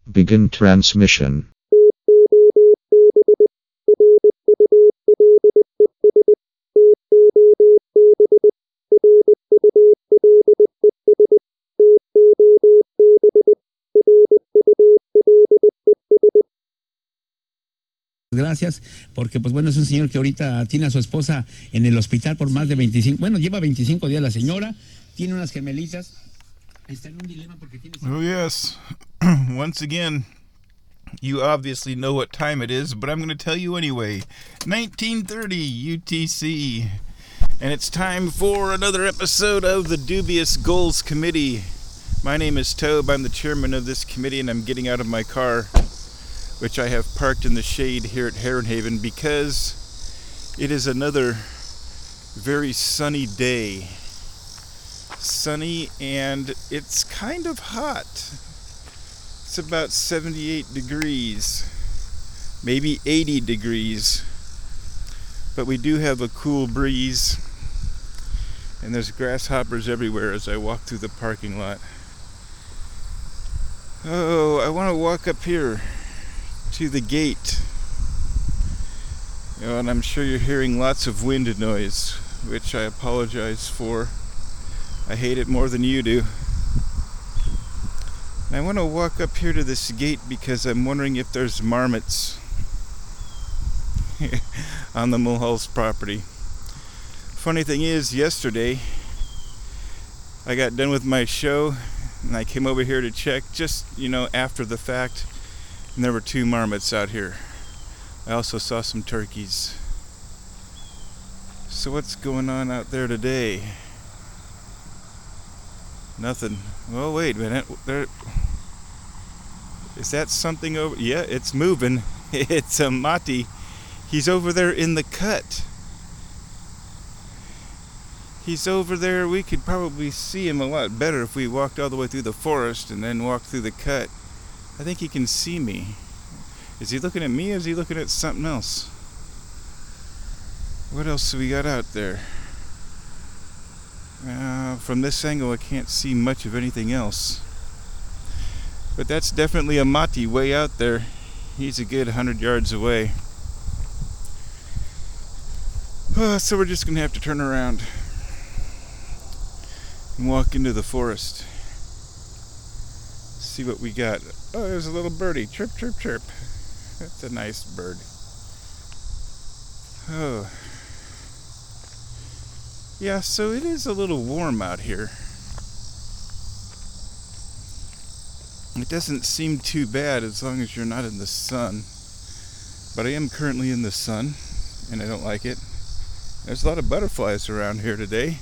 Begin transmission. Gracias, porque pues bueno, es un señor que ahorita tiene a su esposa en el hospital por más de 25, bueno, lleva 25 días la señora, tiene unas gemelitas, está en un dilema porque tiene... Oh yes, once again, you obviously know what time it is, but I'm going to tell you anyway. 1930 UTC, and it's time for another episode of the Dubious Goals Committee. My name is Tobe, I'm the chairman of this committee, and I'm getting out of my car, which I have parked in the shade here at Heron Haven, because it is another very sunny day. Sunny, and it's kind of hot. It's about 78 degrees, maybe 80 degrees, but we do have a cool breeze, and there's grasshoppers everywhere as I walk through the parking lot. Oh, I want to walk up here to the gate. And I'm sure you're hearing lots of wind noise, which I apologize for. I hate it more than you do. And I want to walk up here to this gate because I'm wondering if there's marmots on the Mulhall's property. Funny thing is, yesterday I got done with my show and I came over here to check just, after the fact. And there were 2 marmots out here. I also saw some turkeys. So what's going on out there today? Nothing. Well, wait a minute. Is that something over? Yeah, it's moving. It's a mati. He's over there in the cut. He's over there. We could probably see him a lot better if we walked all the way through the forest and then walked through the cut. I think he can see me. Is he looking at me or is he looking at something else? What else do we got out there? From this angle I can't see much of anything else. But that's definitely a mati way out there. He's a good 100 yards away. So we're just going to have to turn around and walk into the forest. See what we got. Oh, there's a little birdie. Chirp, chirp, chirp. That's a nice bird. Oh. Yeah, so it is a little warm out here. It doesn't seem too bad as long as you're not in the sun. But I am currently in the sun, and I don't like it. There's a lot of butterflies around here today.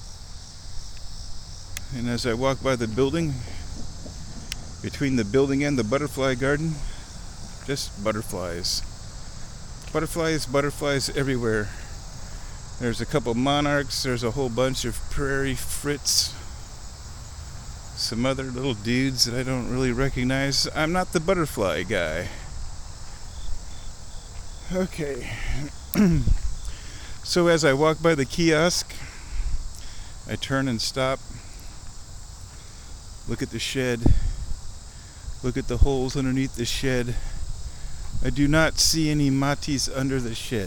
And as I walk by the building, between the building and the butterfly garden, just butterflies. Butterflies everywhere. There's a couple monarchs, there's a whole bunch of prairie frits, some other little dudes that I don't really recognize. I'm not the butterfly guy. Okay. So as I walk by the kiosk, I turn and stop, look at the shed, look at the holes underneath the shed. I do not see any matis under the shed.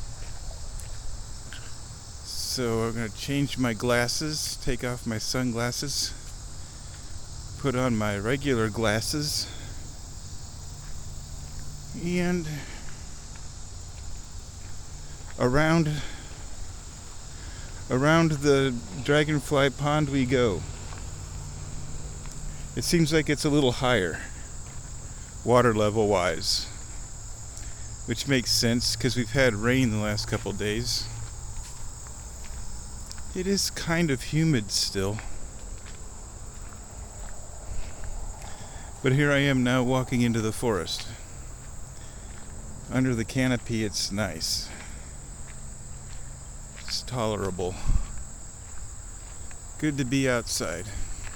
So I'm going to change my glasses, take off my sunglasses, put on my regular glasses, and around the dragonfly pond we go. It seems like it's a little higher, water level wise, which makes sense because we've had rain the last couple days. It is kind of humid still. But here I am now walking into the forest. Under the canopy it's nice. It's tolerable. Good to be outside.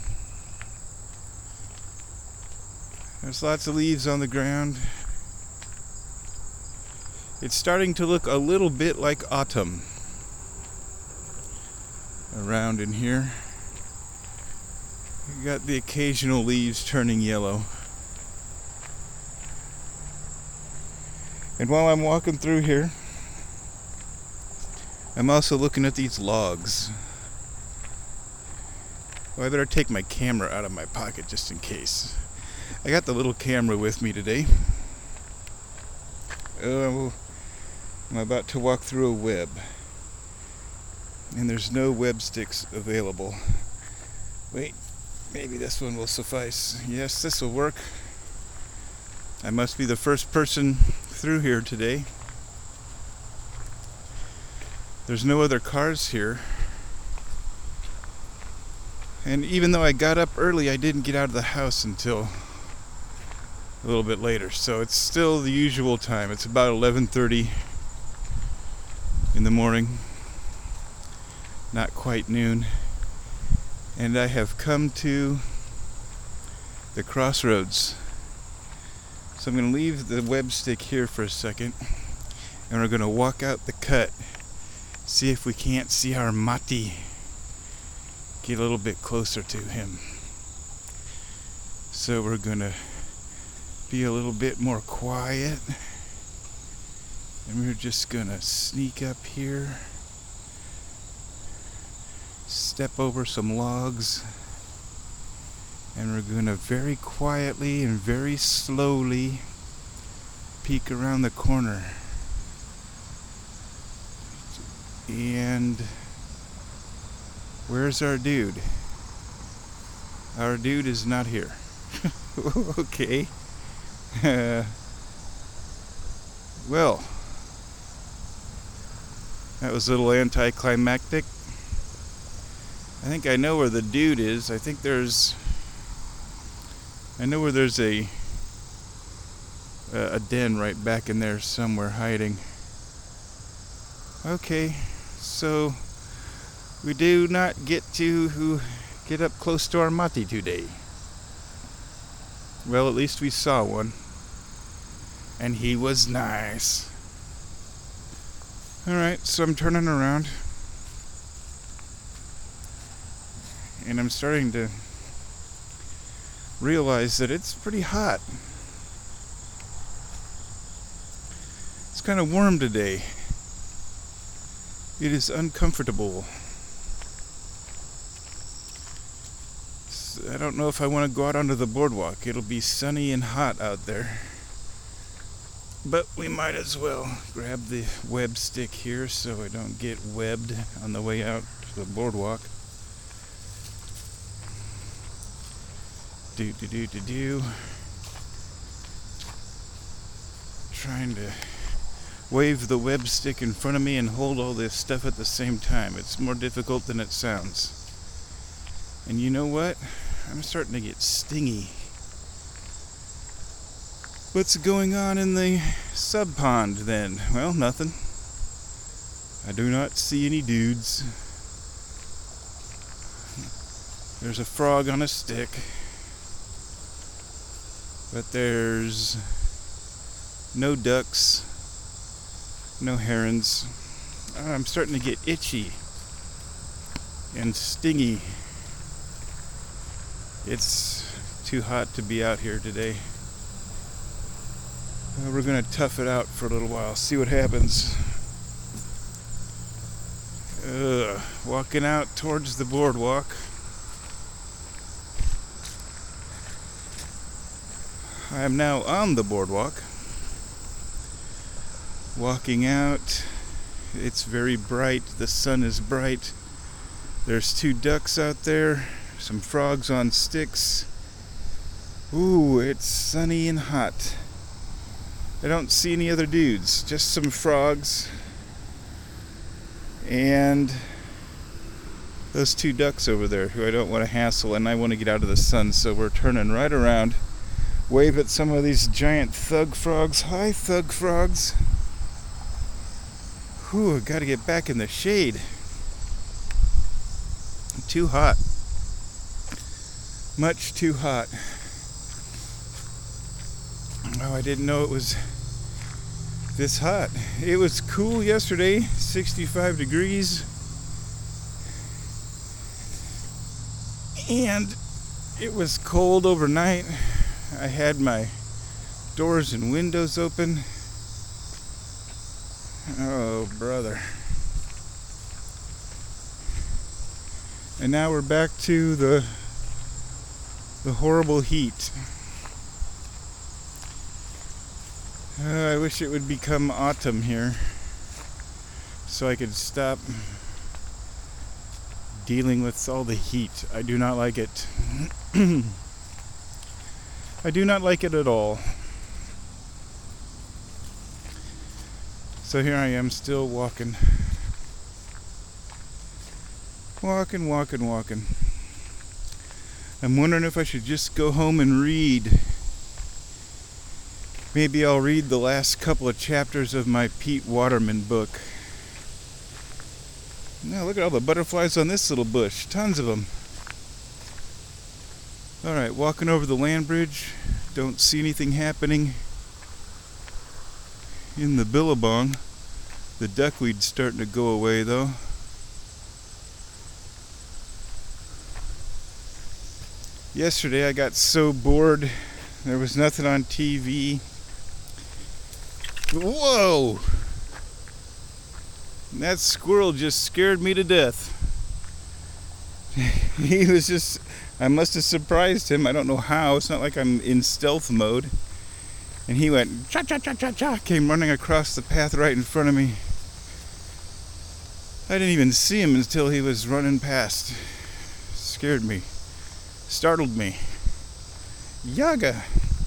There's lots of leaves on the ground. It's starting to look a little bit like autumn around in here. You got the occasional leaves turning yellow. And while I'm walking through here, I'm also looking at these logs. Well, I better take my camera out of my pocket just in case. I got the little camera with me today. I'm about to walk through a web. And there's no web sticks available. Wait, maybe this one will suffice. Yes, this will work. I must be the first person through here today. There's no other cars here. And even though I got up early, I didn't get out of the house until a little bit later. So it's still the usual time. It's about 11:30 in the morning. Not quite noon. And I have come to the crossroads. So I'm going to leave the web stick here for a second. And we're going to walk out the cut. See if we can't see our Mati. Get a little bit closer to him. So we're going to be a little bit more quiet. And we're just going to sneak up here. Step over some logs. And we're going to very quietly and very slowly peek around the corner. And where's our dude? Our dude is not here. Okay. Well, that was a little anticlimactic. I think I know where the dude is. I know where there's a den right back in there somewhere hiding. Okay, so we do not get up close to our Mati today. Well, at least we saw one. And he was nice. Alright, so I'm turning around. And I'm starting to realize that it's pretty hot. It's kind of warm today. It is uncomfortable. I don't know if I want to go out onto the boardwalk. It'll be sunny and hot out there. But we might as well grab the web stick here so I don't get webbed on the way out to the boardwalk. Trying to wave the web stick in front of me and hold all this stuff at the same time. It's more difficult than it sounds. And you know what? I'm starting to get stingy. What's going on in the sub pond then? Well, nothing. I do not see any dudes. There's a frog on a stick. But there's no ducks, no herons. I'm starting to get itchy and stingy. It's too hot to be out here today. We're going to tough it out for a little while, see what happens. Walking out towards the boardwalk. I am now on the boardwalk. Walking out. It's very bright. The sun is bright. There's 2 ducks out there. Some frogs on sticks. Ooh, it's sunny and hot. I don't see any other dudes. Just some frogs. And those 2 ducks over there who I don't want to hassle, and I want to get out of the sun, so we're turning right around. Wave at some of these giant thug frogs. Hi, thug frogs. Whew, I gotta get back in the shade. Too hot. Much too hot. Oh, I didn't know it was this hot. It was cool yesterday, 65 degrees. And it was cold overnight. I had my doors and windows open. Oh, brother. And now we're back to the horrible heat. I wish it would become autumn here so I could stop dealing with all the heat. I do not like it. I do not like it at all. So here I am still walking. Walking. I'm wondering if I should just go home and read. Maybe I'll read the last couple of chapters of my Pete Waterman book. Now look at all the butterflies on this little bush. Tons of them. Alright, walking over the land bridge. Don't see anything happening in the billabong. The duckweed's starting to go away though. Yesterday I got so bored. There was nothing on TV. Whoa! That squirrel just scared me to death. He was just... I must have surprised him. I don't know how. It's not like I'm in stealth mode. And he went cha-cha-cha-cha-cha. Came running across the path right in front of me. I didn't even see him until he was running past. Scared me. Startled me. Yaga!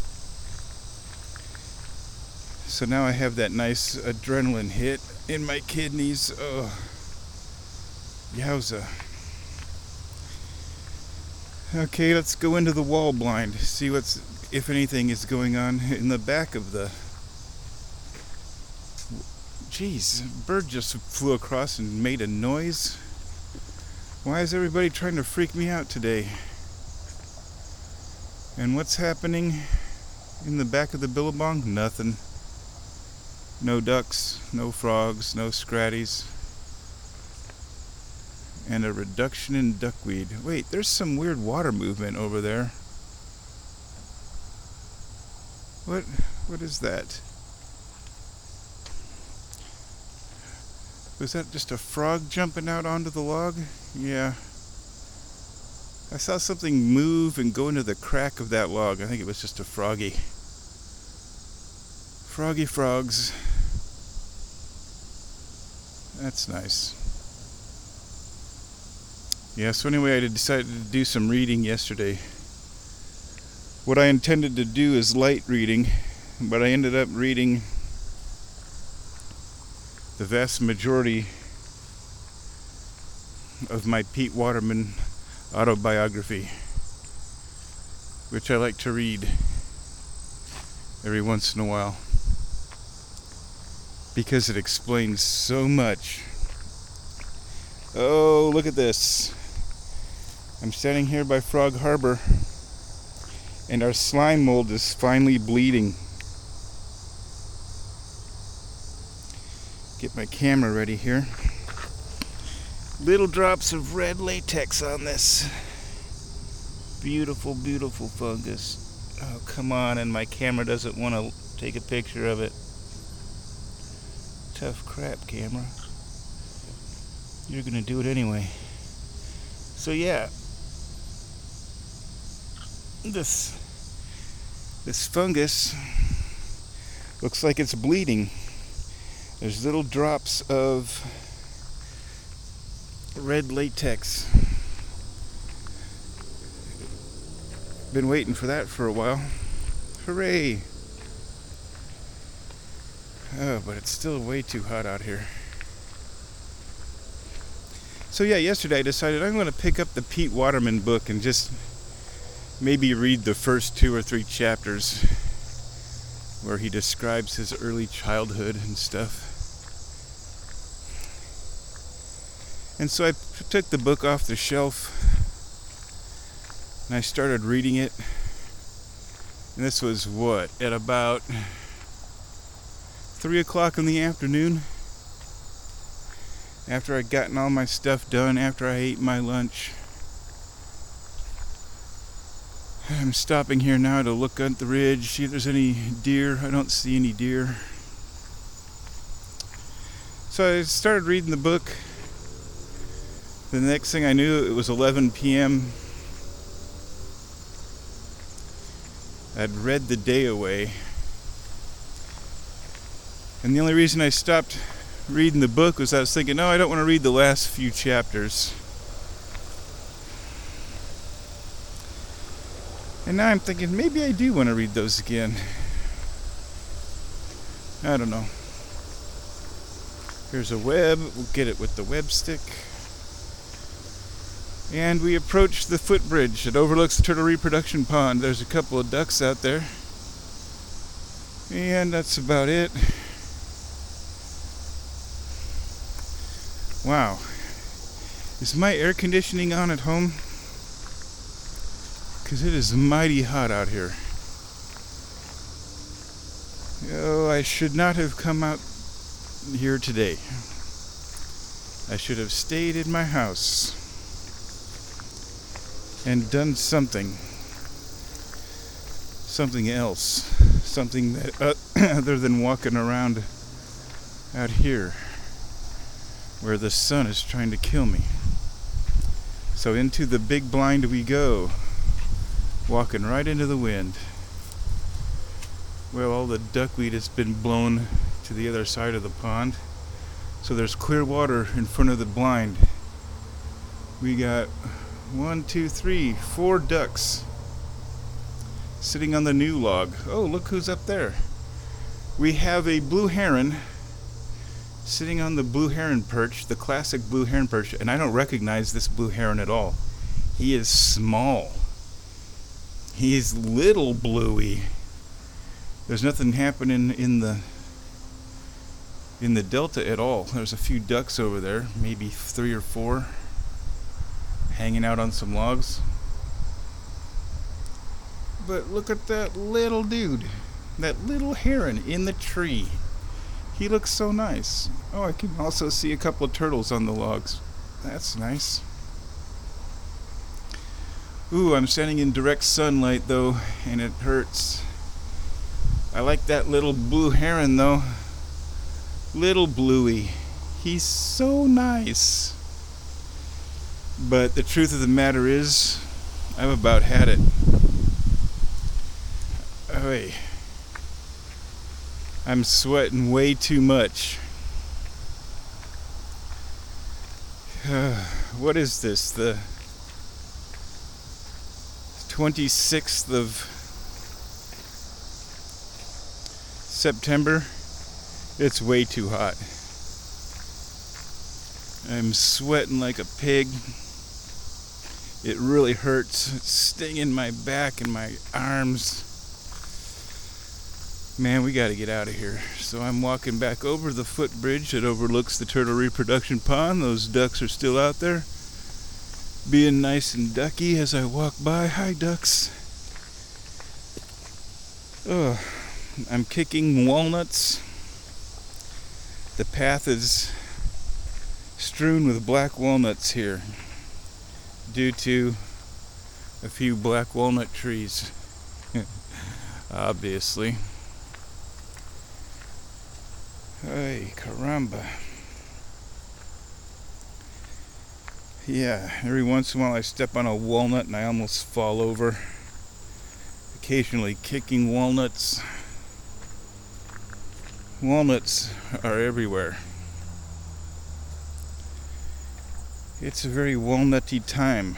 So now I have that nice adrenaline hit in my kidneys. Oh, yowza. Okay, let's go into the wall blind. See if anything is going on in the back of the... Jeez, a bird just flew across and made a noise. Why is everybody trying to freak me out today? And what's happening in the back of the billabong? Nothing. No ducks, no frogs, no scratties. And a reduction in duckweed. Wait, there's some weird water movement over there. What is that? Was that just a frog jumping out onto the log? Yeah. I saw something move and go into the crack of that log. I think it was just a froggy. Froggy frogs. That's nice. Yeah, so anyway, I decided to do some reading yesterday. What I intended to do is light reading, but I ended up reading the vast majority of my Pete Waterman autobiography, which I like to read every once in a while because it explains so much. Oh, look at this. I'm standing here by Frog Harbor and our slime mold is finally bleeding. Get my camera ready here. Little drops of red latex on this. Beautiful, beautiful fungus. Oh, come on, and my camera doesn't want to take a picture of it. Tough crap, camera. You're gonna do it anyway. So yeah, this fungus looks like it's bleeding. There's little drops of red latex. Been waiting for that for a while. Hooray! Oh, but it's still way too hot out here. So yeah, yesterday I decided I'm going to pick up the Pete Waterman book and just maybe read the first 2 or 3 chapters where he describes his early childhood and stuff. And so I took the book off the shelf and I started reading it. And this was at about 3 o'clock in the afternoon, after I'd gotten all my stuff done, after I ate my lunch. I'm stopping here now to look at the ridge, see if there's any deer. I don't see any deer. So I started reading the book. The next thing I knew, it was 11 p.m. I'd read the day away. And the only reason I stopped reading the book was I was thinking, no, I don't want to read the last few chapters. And now I'm thinking, maybe I do want to read those again. I don't know. Here's a web. We'll get it with the web stick. And we approach the footbridge that overlooks the turtle reproduction pond. There's a couple of ducks out there. And that's about it. Wow. Is my air conditioning on at home? Because it is mighty hot out here. Oh, I should not have come out here today. I should have stayed in my house and done something else, something that other than walking around out here where the sun is trying to kill me. So into the big blind we go, walking right into the wind. Well, all the duckweed has been blown to the other side of the pond, so there's clear water in front of the blind. We got 4 ducks sitting on the new log. Oh, look who's up there. We have a blue heron sitting on the blue heron perch, the classic blue heron perch, and I don't recognize this blue heron at all. He is small. He is little bluey. There's nothing happening in the delta at all. There's a few ducks over there, maybe 3 or 4, hanging out on some logs. But look at that little dude, that little heron in the tree. He looks so nice. Oh, I can also see a couple of turtles on the logs. That's nice. Ooh, I'm standing in direct sunlight though, and it hurts. I like that little blue heron though. Little bluey. He's so nice. But the truth of the matter is, I've about had it. Oy. I'm sweating way too much. What is this? The 26th of September? It's way too hot. I'm sweating like a pig. It really hurts. It's stinging my back and my arms. Man, we gotta get out of here. So I'm walking back over the footbridge that overlooks the turtle reproduction pond. Those ducks are still out there, being nice and ducky as I walk by. Hi, ducks. Oh, I'm kicking walnuts. The path is strewn with black walnuts here due to a few black walnut trees. Obviously. Hey, caramba. Yeah, every once in a while I step on a walnut and I almost fall over. Occasionally kicking walnuts. Walnuts are everywhere. It's a very walnutty time.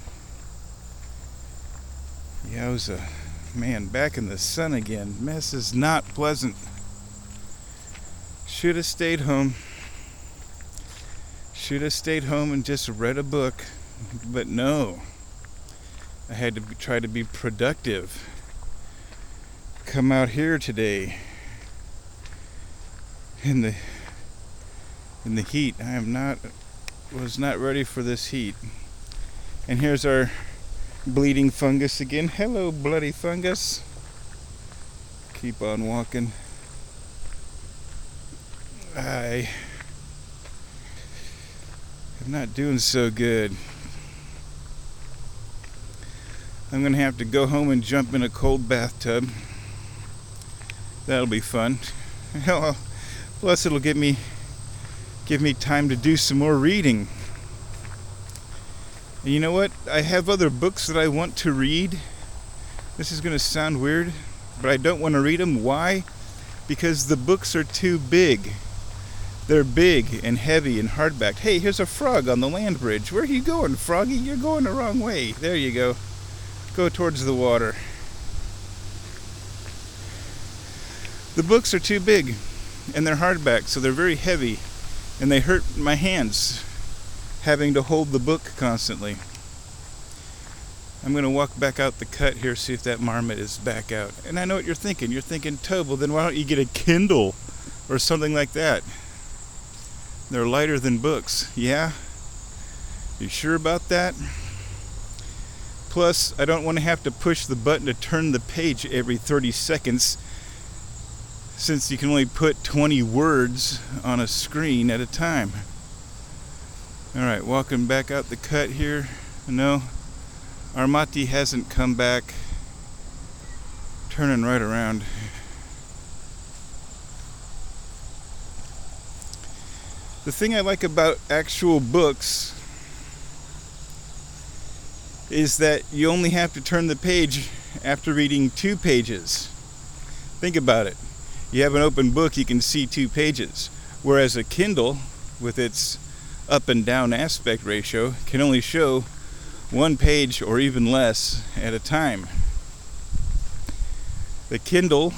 Yowza. Man, back in the sun again. This is not pleasant. Should have stayed home. Should have stayed home and just read a book. But no. I had to try to be productive. Come out here today. In the heat. Was not ready for this heat. And here's our bleeding fungus again. Hello, bloody fungus. Keep on walking. I'm not doing so good. I'm gonna have to go home and jump in a cold bathtub. That'll be fun. Plus it'll get me give me time to do some more reading. And you know what? I have other books that I want to read. This is going to sound weird, but I don't want to read them. Why? Because the books are too big. They're big and heavy and hardbacked. Hey, here's a frog on the land bridge. Where are you going, Froggy? You're going the wrong way. There you go. Go towards the water. The books are too big, and they're hardback, so they're very heavy, and they hurt my hands having to hold the book constantly. I'm going to walk back out the cut here, see if that marmot is back out. And I know what you're thinking. You're thinking, Tobe, well then why don't you get a Kindle or something like that? They're lighter than books. Yeah? You sure about that? Plus, I don't want to have to push the button to turn the page every 30 seconds, since you can only put 20 words on a screen at a time. Alright, walking back out the cut here. No, Armati hasn't come back. Turning right around. The thing I like about actual books is that you only have to turn the page after reading 2 pages. Think about it. You have an open book, you can see 2 pages. Whereas a Kindle, with its up and down aspect ratio, can only show 1 page or even less at a time. The Kindle's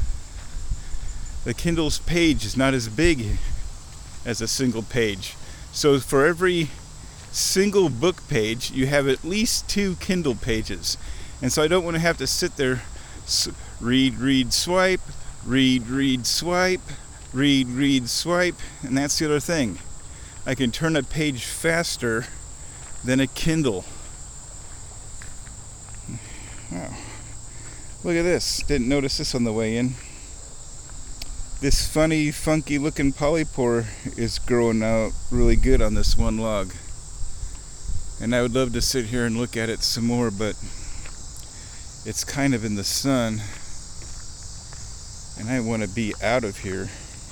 page is not as big as a single page. So for every single book page, you have at least 2 Kindle pages. And so I don't want to have to sit there, read, swipe, read, swipe, read, swipe. And that's the other thing. I can turn a page faster than a Kindle. Wow. Look at this. Didn't notice this on the way in. This funny, funky looking polypore is growing out really good on this one log. And I would love to sit here and look at it some more, but it's kind of in the sun. And I want to be out of here.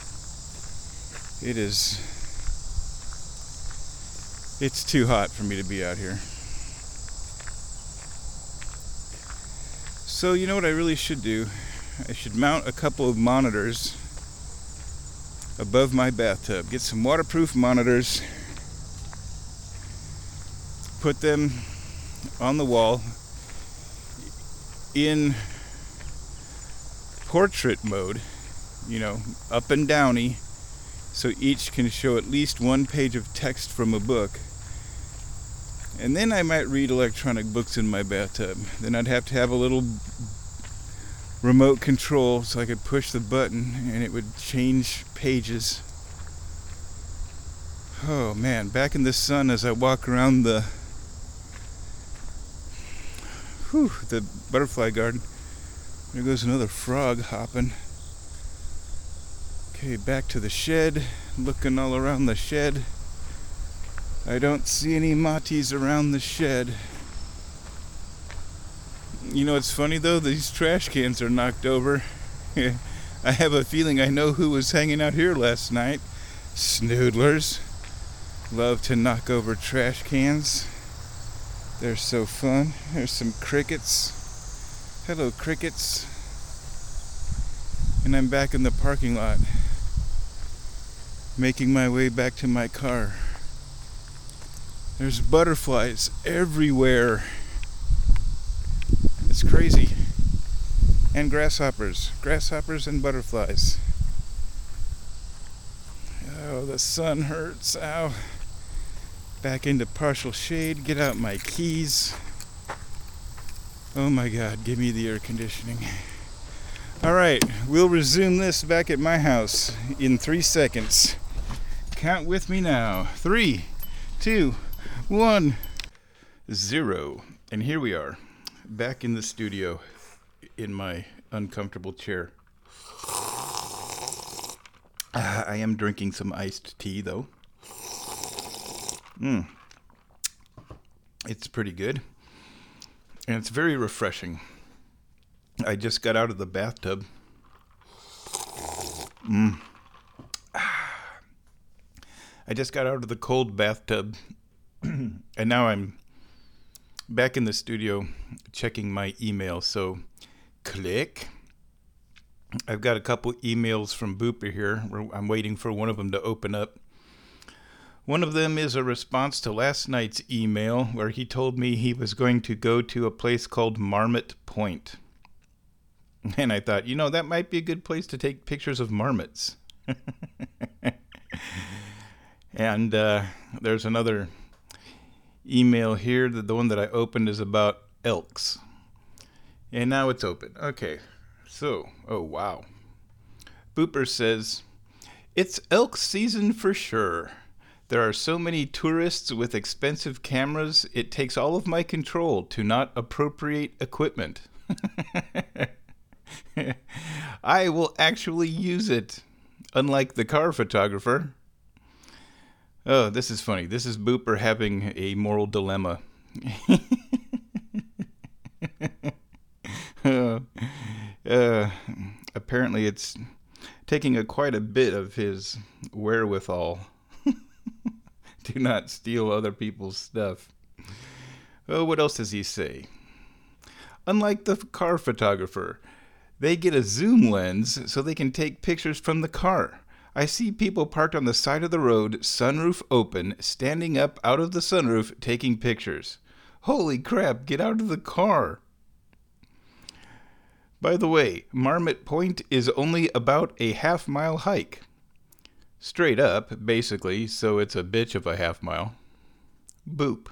It's too hot for me to be out here. So you know what I really should do? I should mount a couple of monitors above my bathtub. Get some waterproof monitors. Put them on the wall in portrait mode, up and downy, so each can show at least 1 page of text from a book. And then I might read electronic books in my bathtub. Then I'd have to have a little remote control so I could push the button and it would change pages. Oh man, back in the sun as I walk around the butterfly garden. There goes another frog hopping. Okay, back to the shed, looking all around the shed. I don't see any matis around the shed. You know, it's funny though, these trash cans are knocked over. I have a feeling I know who was hanging out here last night. Snoodlers love to knock over trash cans. They're so fun. There's some crickets. Hello, crickets. And I'm back in the parking lot, making my way back to my car. There's butterflies everywhere. It's crazy. And grasshoppers and butterflies. Oh, the sun hurts. Ow. Back into partial shade. Get out my keys. Oh my God, give me the air conditioning. Alright, we'll resume this back at my house in 3 seconds. Count with me now. 3, 2, 1, 0. And here we are, back in the studio in my uncomfortable chair. I am drinking some iced tea though. It's pretty good. And it's very refreshing. I just got out of the bathtub. I just got out of the cold bathtub, and now I'm back in the studio checking my email. So, click. I've got a couple emails from Booper here. I'm waiting for one of them to open up. One of them is a response to last night's email where he told me he was going to go to a place called Marmot Point. And I thought, that might be a good place to take pictures of marmots. And there's another email here. The one that I opened is about elks. And now it's open. Okay. So, oh wow. Booper says, "It's elk season for sure. There are so many tourists with expensive cameras, it takes all of my control to not appropriate equipment. I will actually use it, unlike the car photographer." Oh, this is funny. This is Booper having a moral dilemma. Apparently it's taking quite a bit of his wherewithal to not steal other people's stuff. Oh, what else does he say? Unlike the car photographer, they get a zoom lens so they can take pictures from the car. I see people parked on the side of the road, sunroof open, standing up out of the sunroof, taking pictures. Holy crap, get out of the car. By the way, Marmot Point is only about a half-mile hike. Straight up, basically, so it's a bitch of a half mile. Boop.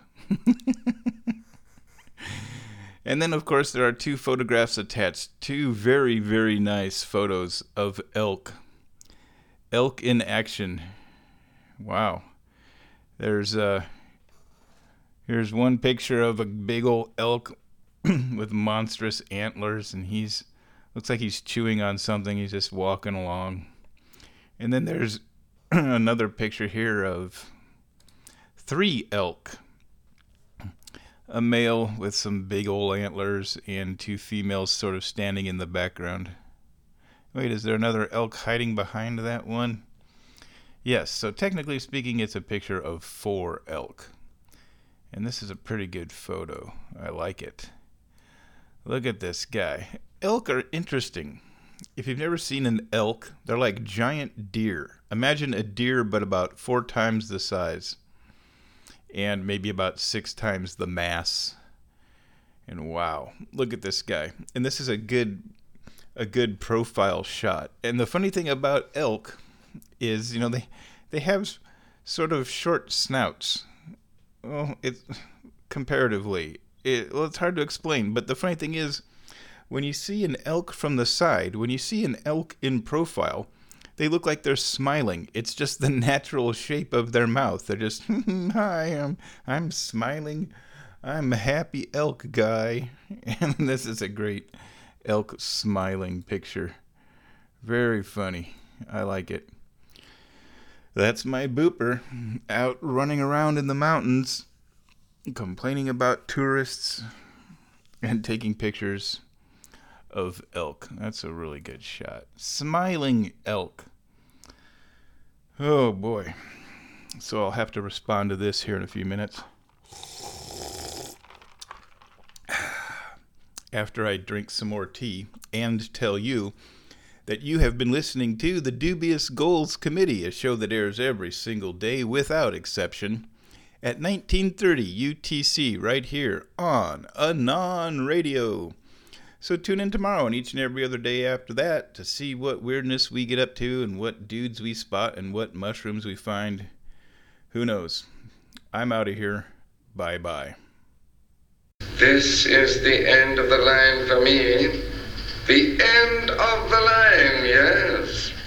And then, of course, there are two photographs attached. Two very, very nice photos of elk. Elk in action. Wow. Here's one picture of a big old elk with monstrous antlers, and looks like he's chewing on something. He's just walking along. And then there's another picture here of 3 elk. A male with some big old antlers and 2 females sort of standing in the background. Wait, is there another elk hiding behind that one? Yes, so technically speaking, it's a picture of 4 elk. And this is a pretty good photo. I like it. Look at this guy. Elk are interesting. If you've never seen an elk, they're like giant deer. Imagine a deer, but about 4 times the size. And maybe about 6 times the mass. And wow, look at this guy. And this is a good profile shot. And the funny thing about elk is, they have sort of short snouts. Well, it's comparatively. It's hard to explain, but the funny thing is, when you see an elk from the side, when you see an elk in profile, they look like they're smiling. It's just the natural shape of their mouth. They're just, hi, I'm smiling. I'm a happy elk guy. And this is a great elk smiling picture. Very funny. I like it. That's my Booper out running around in the mountains, complaining about tourists and taking pictures of elk. That's a really good shot. Smiling elk. Oh boy. So I'll have to respond to this here in a few minutes. After I drink some more tea and tell you that you have been listening to the Dubious Goals Committee, a show that airs every single day without exception at 1930 UTC right here on Anon Radio. So tune in tomorrow and each and every other day after that to see what weirdness we get up to and what dudes we spot and what mushrooms we find. Who knows? I'm out of here. Bye-bye. This is the end of the line for me. The end of the line, yes.